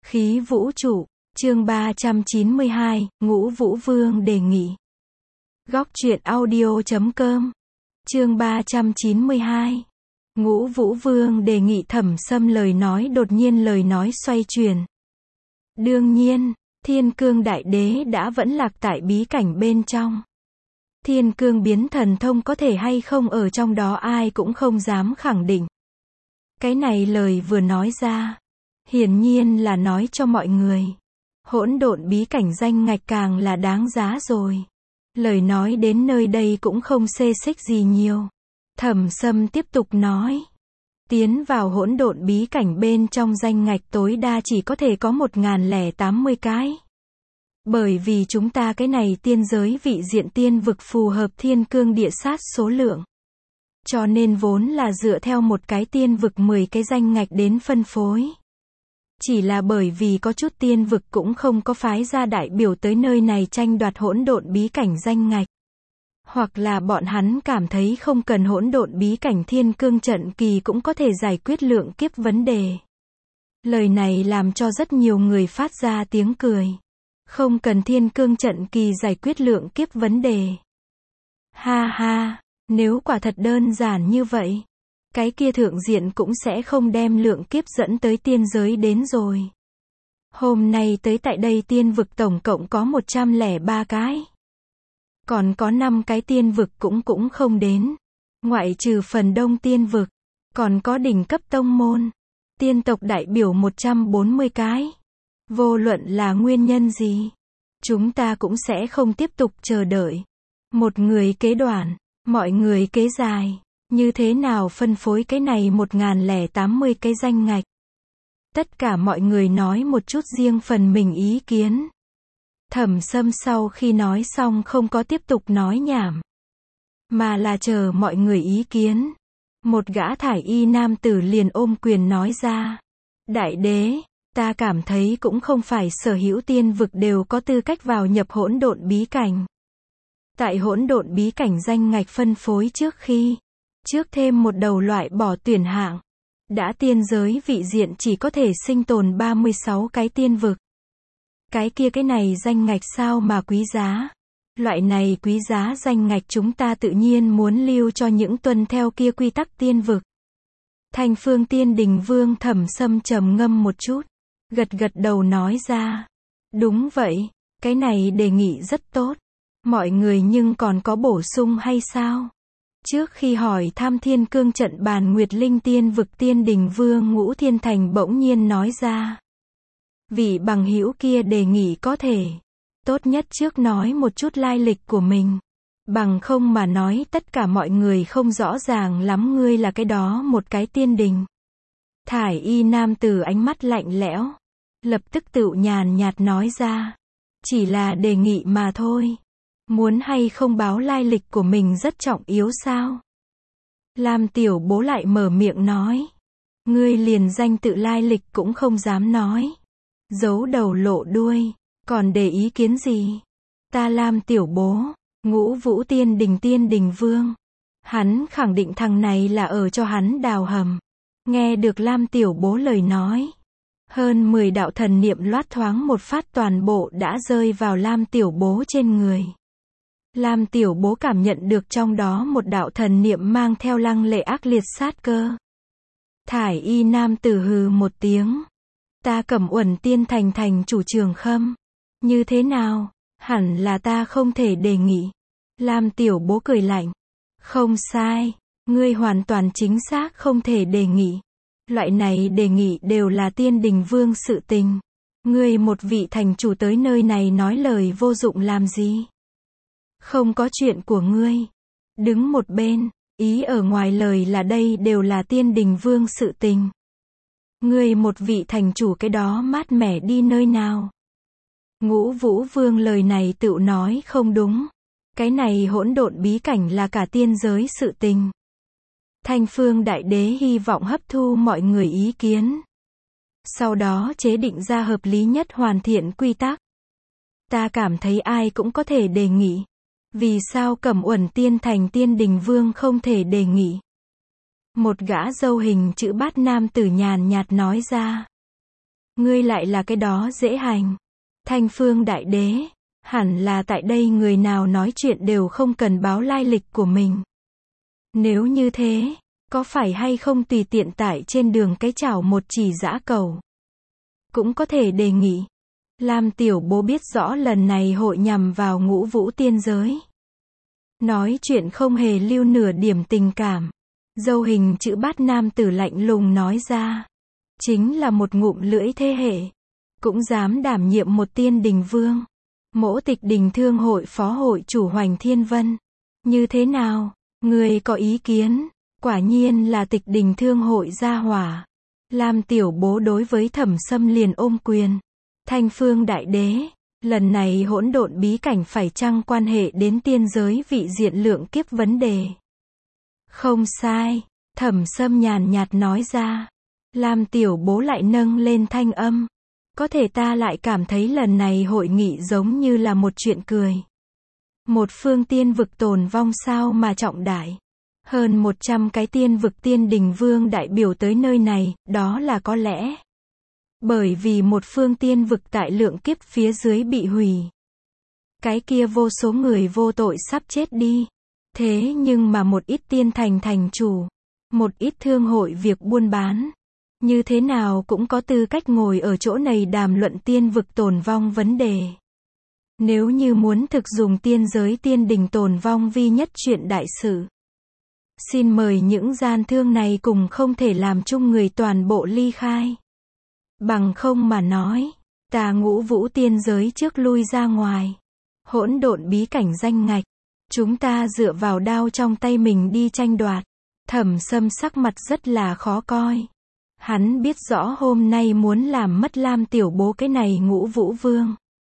Khí vũ trụ, chương 392, Ngũ Vũ Vương đề nghị. Góc truyện audio.com, chương 392. Ngũ Vũ Vương đề nghị Thẩm Sâm lời nói đột nhiên lời nói xoay chuyển. Đương nhiên, Thiên Cương Đại Đế đã vẫn lạc tại bí cảnh bên trong. Thiên Cương biến thần thông có thể hay không ở trong đó ai cũng không dám khẳng định. Cái này lời vừa nói ra, hiển nhiên là nói cho mọi người. Hỗn độn bí cảnh danh ngạch càng là đáng giá rồi. Lời nói đến nơi đây cũng không xê xích gì nhiều. Thẩm Sâm tiếp tục nói. Tiến vào hỗn độn bí cảnh bên trong danh ngạch tối đa chỉ có thể có 1080 cái. Bởi vì chúng ta cái này tiên giới vị diện tiên vực phù hợp thiên cương địa sát số lượng. Cho nên vốn là dựa theo một cái tiên vực 10 cái danh ngạch đến phân phối. Chỉ là bởi vì có chút tiên vực cũng không có phái ra đại biểu tới nơi này tranh đoạt hỗn độn bí cảnh danh ngạch. Hoặc là bọn hắn cảm thấy không cần hỗn độn bí cảnh thiên cương trận kỳ cũng có thể giải quyết lượng kiếp vấn đề. Lời này làm cho rất nhiều người phát ra tiếng cười. Không cần thiên cương trận kỳ giải quyết lượng kiếp vấn đề. Ha ha, nếu quả thật đơn giản như vậy, cái kia thượng diện cũng sẽ không đem lượng kiếp dẫn tới tiên giới đến rồi. Hôm nay tới tại đây tiên vực tổng cộng có 103 cái. Còn có 5 cái tiên vực cũng không đến. Ngoại trừ phần đông tiên vực, còn có đỉnh cấp tông môn. Tiên tộc đại biểu 140 cái. Vô luận là nguyên nhân gì, chúng ta cũng sẽ không tiếp tục chờ đợi. Một người kế đoạn, mọi người kế dài. Như thế nào phân phối cái này 1080 cái danh ngạch? Tất cả mọi người nói một chút riêng phần mình ý kiến. Thẩm Sâm sau khi nói xong không có tiếp tục nói nhảm, mà là chờ mọi người ý kiến. Một gã thải y nam tử liền ôm quyền nói ra. Đại đế, ta cảm thấy cũng không phải sở hữu tiên vực đều có tư cách vào nhập hỗn độn bí cảnh. Tại hỗn độn bí cảnh danh ngạch phân phối trước thêm một đầu loại bỏ tuyển hạng. Đã tiên giới vị diện chỉ có thể sinh tồn 36 cái tiên vực. Cái này danh ngạch sao mà quý giá. Loại này quý giá danh ngạch chúng ta tự nhiên muốn lưu cho những tuân theo kia quy tắc tiên vực. Thanh Phương Tiên Đình Vương Thẩm Sâm trầm ngâm một chút, gật đầu nói ra. Đúng vậy, cái này đề nghị rất tốt. Mọi người nhưng còn có bổ sung hay sao? Trước khi hỏi thăm thiên cương trận bàn Nguyệt Linh tiên vực Tiên Đình Vương Ngũ Thiên Thành bỗng nhiên nói ra. Vị bằng hữu kia đề nghị có thể. Tốt nhất trước nói một chút lai lịch của mình. Bằng không mà nói tất cả mọi người không rõ ràng lắm ngươi là cái đó một cái tiên đình. Thải y nam tử ánh mắt lạnh lẽo. Lập tức tựu nhàn nhạt nói ra. Chỉ là đề nghị mà thôi. Muốn hay không báo lai lịch của mình rất trọng yếu sao? Lam tiểu bố lại mở miệng nói. Ngươi liền danh tự lai lịch cũng không dám nói. Giấu đầu lộ đuôi, còn để ý kiến gì? Ta Lam tiểu bố, Ngũ Vũ Tiên Đình Vương. Hắn khẳng định thằng này là ở cho hắn đào hầm. Nghe được Lam tiểu bố lời nói. Hơn 10 đạo thần niệm loát thoáng một phát toàn bộ đã rơi vào Lam tiểu bố trên người. Lam tiểu bố cảm nhận được trong đó một đạo thần niệm mang theo lăng lệ ác liệt sát cơ. Thải y nam tử hừ một tiếng. Ta Cẩm Uẩn Tiên thành chủ Trường Khâm. Như thế nào? Hẳn là ta không thể đề nghị. Lam tiểu bố cười lạnh. Không sai. Ngươi hoàn toàn chính xác không thể đề nghị. Loại này đề nghị đều là Tiên Đình Vương sự tình. Ngươi một vị thành chủ tới nơi này nói lời vô dụng làm gì? Không có chuyện của ngươi. Đứng một bên, ý ở ngoài lời là đây đều là Tiên Đình Vương sự tình. Ngươi một vị thành chủ cái đó mát mẻ đi nơi nào? Ngũ Vũ Vương lời này tự nói không đúng. Cái này hỗn độn bí cảnh là cả tiên giới sự tình. Thanh Phương Đại Đế hy vọng hấp thu mọi người ý kiến. Sau đó chế định ra hợp lý nhất hoàn thiện quy tắc. Ta cảm thấy ai cũng có thể đề nghị. Vì sao Cẩm Uẩn Tiên thành Tiên Đình Vương không thể đề nghị? Một gã râu hình chữ bát nam tử nhàn nhạt nói ra. Ngươi lại là cái đó dễ hành. Thanh Phương Đại Đế, hẳn là tại đây người nào nói chuyện đều không cần báo lai lịch của mình. Nếu như thế, có phải hay không tùy tiện tại trên đường cái chảo một chỉ dã cầu? Cũng có thể đề nghị. Lam Tiểu Bố biết rõ lần này hội nhằm vào Ngũ Vũ tiên giới. Nói chuyện không hề lưu nửa điểm tình cảm. Dâu hình chữ bát nam tử lạnh lùng nói ra. Chính là một ngụm lưỡi thế hệ. Cũng dám đảm nhiệm một tiên đình vương. Mỗ Tịch Đình Thương hội phó hội chủ Hoành Thiên Vân. Như thế nào? Người có ý kiến? Quả nhiên là Tịch Đình Thương hội gia hỏa. Lam Tiểu Bố đối với Thẩm Sâm liền ôm quyền. Thanh Phương Đại Đế, lần này hỗn độn bí cảnh phải chăng quan hệ đến tiên giới vị diện lượng kiếp vấn đề? Không sai, Thẩm Sâm nhàn nhạt nói ra. Lam Tiểu Bố lại nâng lên thanh âm. Có thể ta lại cảm thấy lần này hội nghị giống như là một chuyện cười. Một phương tiên vực tồn vong sao mà trọng đại. Hơn 100 cái tiên vực tiên đình vương đại biểu tới nơi này, đó là có lẽ. Bởi vì một phương tiên vực tại lượng kiếp phía dưới bị hủy. Cái kia vô số người vô tội sắp chết đi. Thế nhưng mà một ít tiên thành thành chủ, một ít thương hội việc buôn bán, như thế nào cũng có tư cách ngồi ở chỗ này đàm luận tiên vực tồn vong vấn đề. Nếu như muốn thực dùng tiên giới tiên đình tồn vong vi nhất chuyện đại sự. Xin mời những gian thương này cùng không thể làm chung người toàn bộ ly khai. Bằng không mà nói, ta Ngũ Vũ tiên giới trước lui ra ngoài. Hỗn độn bí cảnh danh ngạch. Chúng ta dựa vào đao trong tay mình đi tranh đoạt. Thẩm Sâm sắc mặt rất là khó coi. Hắn biết rõ hôm nay muốn làm mất Lam Tiểu Bố cái này Ngũ Vũ vương.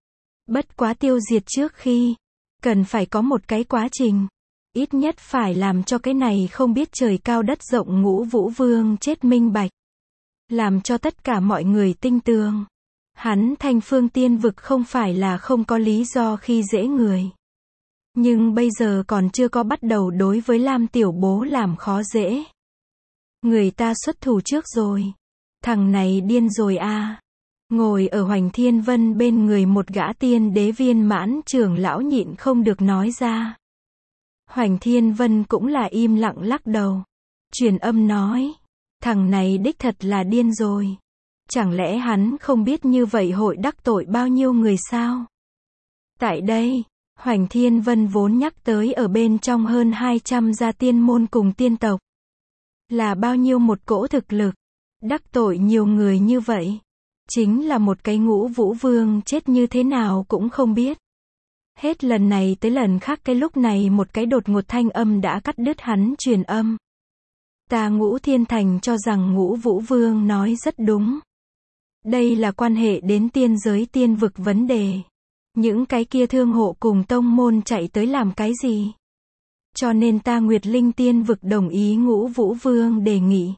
Bất quá tiêu diệt trước khi, cần phải có một cái quá trình. Ít nhất phải làm cho cái này không biết trời cao đất rộng Ngũ Vũ vương chết minh bạch. Làm cho tất cả mọi người tinh tường. Hắn Thanh Phương tiên vực không phải là không có lý do khi dễ người. Nhưng bây giờ còn chưa có bắt đầu đối với Lam Tiểu Bố làm khó dễ. Người ta xuất thủ trước rồi. Thằng này điên rồi à. Ngồi ở Hoành Thiên Vân bên người một gã tiên đế viên mãn trưởng lão nhịn không được nói ra. Hoành Thiên Vân cũng là im lặng lắc đầu. Truyền âm nói. Thằng này đích thật là điên rồi. Chẳng lẽ hắn không biết như vậy hội đắc tội bao nhiêu người sao? Tại đây, Hoành Thiên Vân vốn nhắc tới ở bên trong hơn 200 gia tiên môn cùng tiên tộc. Là bao nhiêu một cỗ thực lực. Đắc tội nhiều người như vậy. Chính là một cái Ngũ Vũ vương chết như thế nào cũng không biết. Hết lần này tới lần khác cái lúc này một cái đột ngột thanh âm đã cắt đứt hắn truyền âm. Ta Ngũ Thiên Thành cho rằng Ngũ Vũ vương nói rất đúng. Đây là quan hệ đến tiên giới tiên vực vấn đề. Những cái kia thương hộ cùng tông môn chạy tới làm cái gì? Cho nên ta Nguyệt Linh tiên vực đồng ý Ngũ Vũ vương đề nghị.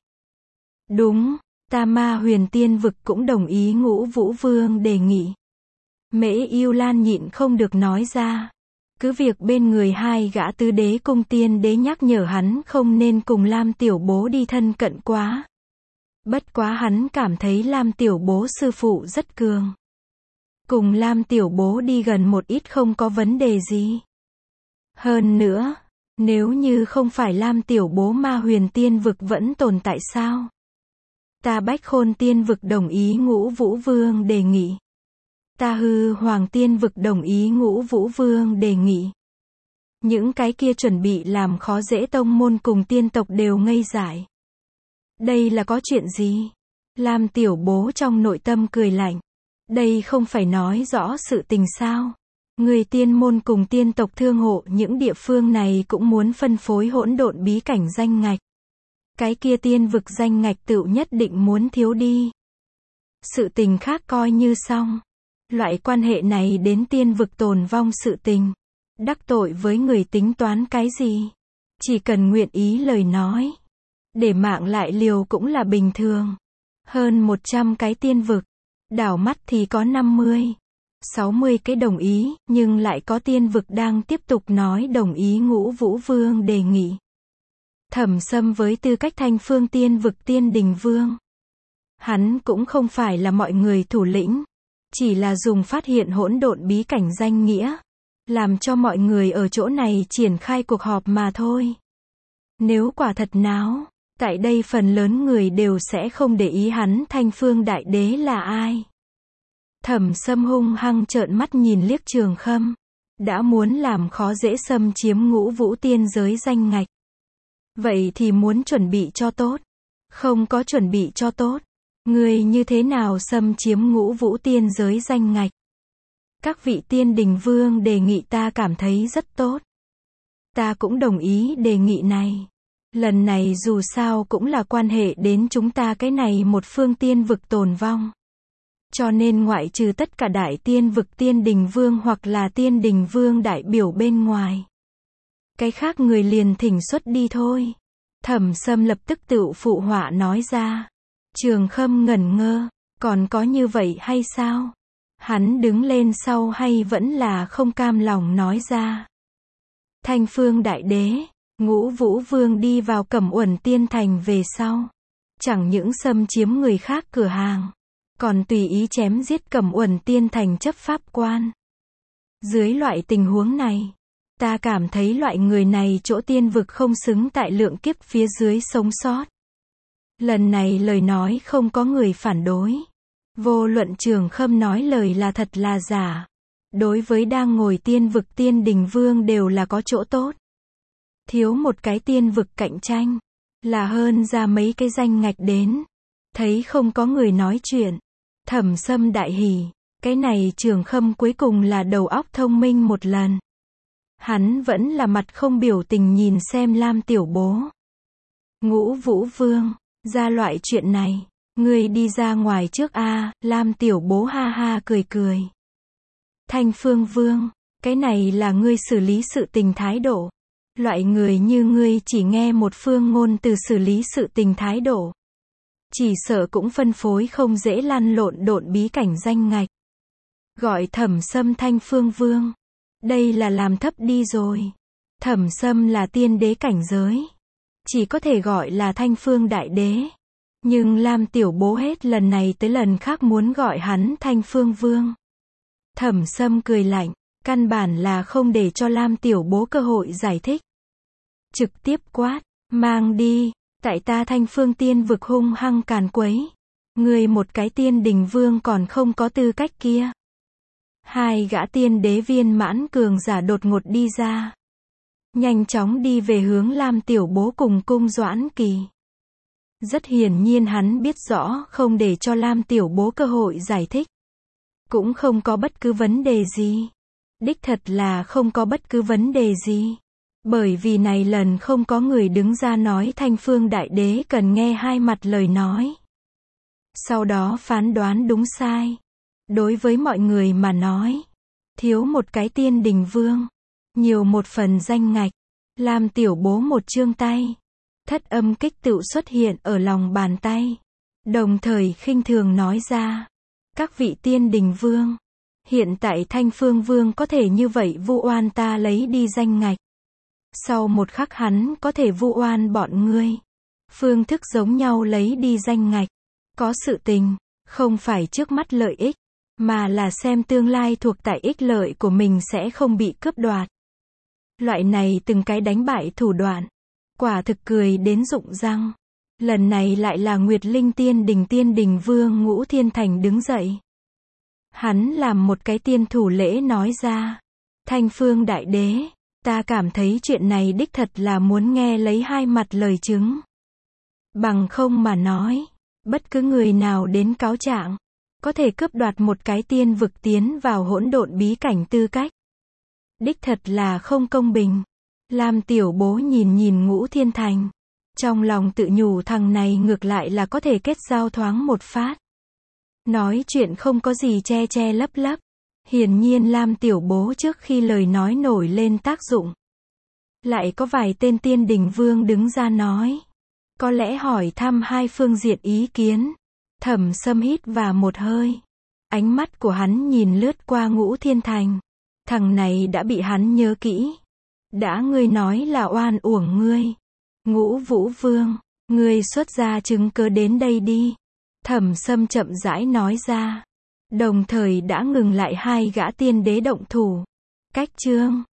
Đúng, ta Ma Huyền tiên vực cũng đồng ý Ngũ Vũ vương đề nghị. Mễ Yêu Lan nhịn không được nói ra. Cứ việc bên người hai gã tứ đế cung tiên đế nhắc nhở hắn không nên cùng Lam Tiểu Bố đi thân cận quá. Bất quá hắn cảm thấy Lam Tiểu Bố sư phụ rất cường. Cùng Lam Tiểu Bố đi gần một ít không có vấn đề gì. Hơn nữa, nếu như không phải Lam Tiểu Bố Ma Huyền tiên vực vẫn tồn tại sao? Ta Bách Khôn tiên vực đồng ý Ngũ Vũ vương đề nghị. Ta Hư Hoàng tiên vực đồng ý Ngũ Vũ vương đề nghị. Những cái kia chuẩn bị làm khó dễ tông môn cùng tiên tộc đều ngây dại. Đây là có chuyện gì? Lam Tiểu Bố trong nội tâm cười lạnh. Đây không phải nói rõ sự tình sao? Người tiên môn cùng tiên tộc thương hộ những địa phương này cũng muốn phân phối hỗn độn bí cảnh danh ngạch. Cái kia tiên vực danh ngạch tựu nhất định muốn thiếu đi. Sự tình khác coi như xong. Loại quan hệ này đến tiên vực tồn vong sự tình. Đắc tội với người tính toán cái gì? Chỉ cần nguyện ý lời nói. Để mạng lại liều cũng là bình thường. Hơn 100 cái tiên vực. Đảo mắt thì có 50, 60 cái đồng ý, nhưng lại có tiên vực đang tiếp tục nói đồng ý Ngũ Vũ vương đề nghị. Thẩm Sâm với tư cách Thanh Phương tiên vực tiên đình vương. Hắn cũng không phải là mọi người thủ lĩnh, chỉ là dùng phát hiện hỗn độn bí cảnh danh nghĩa, làm cho mọi người ở chỗ này triển khai cuộc họp mà thôi. Nếu quả thật náo, tại đây phần lớn người đều sẽ không để ý hắn Thanh Phương Đại Đế là ai. Thẩm Sâm hung hăng trợn mắt nhìn liếc Trường Khâm, đã muốn làm khó dễ xâm chiếm Ngũ Vũ tiên giới danh ngạch. Vậy thì muốn chuẩn bị cho tốt, không có chuẩn bị cho tốt, ngươi như thế nào xâm chiếm Ngũ Vũ tiên giới danh ngạch? Các vị tiên đình vương đề nghị ta cảm thấy rất tốt. Ta cũng đồng ý đề nghị này. Lần này dù sao cũng là quan hệ đến chúng ta cái này một phương tiên vực tồn vong. Cho nên ngoại trừ tất cả đại tiên vực tiên đình vương hoặc là tiên đình vương đại biểu bên ngoài, cái khác người liền thỉnh xuất đi thôi. Thẩm Sâm lập tức tự phụ họa nói ra. Trường Khâm ngẩn ngơ, còn có như vậy hay sao? Hắn đứng lên sau hay vẫn là không cam lòng nói ra. Thanh Phương Đại Đế, Ngũ Vũ Vương đi vào Cẩm Uẩn Tiên Thành về sau, chẳng những xâm chiếm người khác cửa hàng, còn tùy ý chém giết Cẩm Uẩn Tiên Thành chấp pháp quan. Dưới loại tình huống này, ta cảm thấy loại người này chỗ tiên vực không xứng tại lượng kiếp phía dưới sống sót. Lần này lời nói không có người phản đối. Vô luận Trường Khâm nói lời là thật là giả, đối với đang ngồi tiên vực tiên đình vương đều là có chỗ tốt. Thiếu một cái tiên vực cạnh tranh, là hơn ra mấy cái danh ngạch đến. Thấy không có người nói chuyện, Thẩm Sâm đại hỉ, cái này Trường Khâm cuối cùng là đầu óc thông minh một lần. Hắn vẫn là mặt không biểu tình nhìn xem Lam Tiểu Bố. Ngũ Vũ Vương, ra loại chuyện này, ngươi đi ra ngoài trước a. Lam Tiểu Bố ha ha cười cười. Thanh Phương Vương, cái này là ngươi xử lý sự tình thái độ. Loại người như ngươi chỉ nghe một phương ngôn từ xử lý sự tình thái độ, chỉ sợ cũng phân phối không dễ lăn lộn độn bí cảnh danh ngạch. Gọi Thẩm Sâm Thanh Phương Vương, đây là làm thấp đi rồi. Thẩm Sâm là tiên đế cảnh giới, chỉ có thể gọi là Thanh Phương Đại Đế. Nhưng Lam Tiểu Bố hết lần này tới lần khác muốn gọi hắn Thanh Phương Vương. Thẩm Sâm cười lạnh, căn bản là không để cho Lam Tiểu Bố cơ hội giải thích. Trực tiếp quát, mang đi, tại ta Thanh Phương tiên vực hung hăng càn quấy. Ngươi một cái tiên đình vương còn không có tư cách kia. Hai gã tiên đế viên mãn cường giả đột ngột đi ra, nhanh chóng đi về hướng Lam Tiểu Bố cùng Cung Doãn Kỳ. Rất hiển nhiên hắn biết rõ không để cho Lam Tiểu Bố cơ hội giải thích, cũng không có bất cứ vấn đề gì. Đích thật là không có bất cứ vấn đề gì. Bởi vì này lần không có người đứng ra nói Thanh Phương Đại Đế cần nghe hai mặt lời nói, sau đó phán đoán đúng sai. Đối với mọi người mà nói, thiếu một cái tiên đình vương, nhiều một phần danh ngạch. Lam Tiểu Bố một chương tay, thất âm kích tự xuất hiện ở lòng bàn tay, đồng thời khinh thường nói ra. Các vị tiên đình vương, hiện tại Thanh Phương Vương có thể như vậy vu oan ta lấy đi danh ngạch. Sau một khắc hắn có thể vu oan bọn ngươi. Phương thức giống nhau lấy đi danh ngạch. Có sự tình, không phải trước mắt lợi ích, mà là xem tương lai thuộc tại ích lợi của mình sẽ không bị cướp đoạt. Loại này từng cái đánh bại thủ đoạn, quả thực cười đến rụng răng. Lần này lại là Nguyệt Linh tiên đình vương Ngũ Thiên Thành đứng dậy. Hắn làm một cái tiên thủ lễ nói ra. Thanh Phương Đại Đế, ta cảm thấy chuyện này đích thật là muốn nghe lấy hai mặt lời chứng. Bằng không mà nói, bất cứ người nào đến cáo trạng, có thể cướp đoạt một cái tiên vực tiến vào hỗn độn bí cảnh tư cách. Đích thật là không công bình. Lam Tiểu Bố nhìn Ngũ Thiên Thành, trong lòng tự nhủ thằng này ngược lại là có thể kết giao thoáng một phát. Nói chuyện không có gì che lấp lấp. Hiển nhiên Lam Tiểu Bố trước khi lời nói nổi lên tác dụng. Lại có vài tên tiên đình vương đứng ra nói. Có lẽ hỏi thăm hai phương diện ý kiến. Thẩm Sâm hít vào một hơi. Ánh mắt của hắn nhìn lướt qua Ngũ Thiên Thành. Thằng này đã bị hắn nhớ kỹ. Đã ngươi nói là oan uổng ngươi. Ngũ Vũ Vương, ngươi xuất ra chứng cớ đến đây đi. Thẩm Sâm chậm rãi nói ra. Đồng thời đã ngừng lại hai gã tiên đế động thủ. Cách chương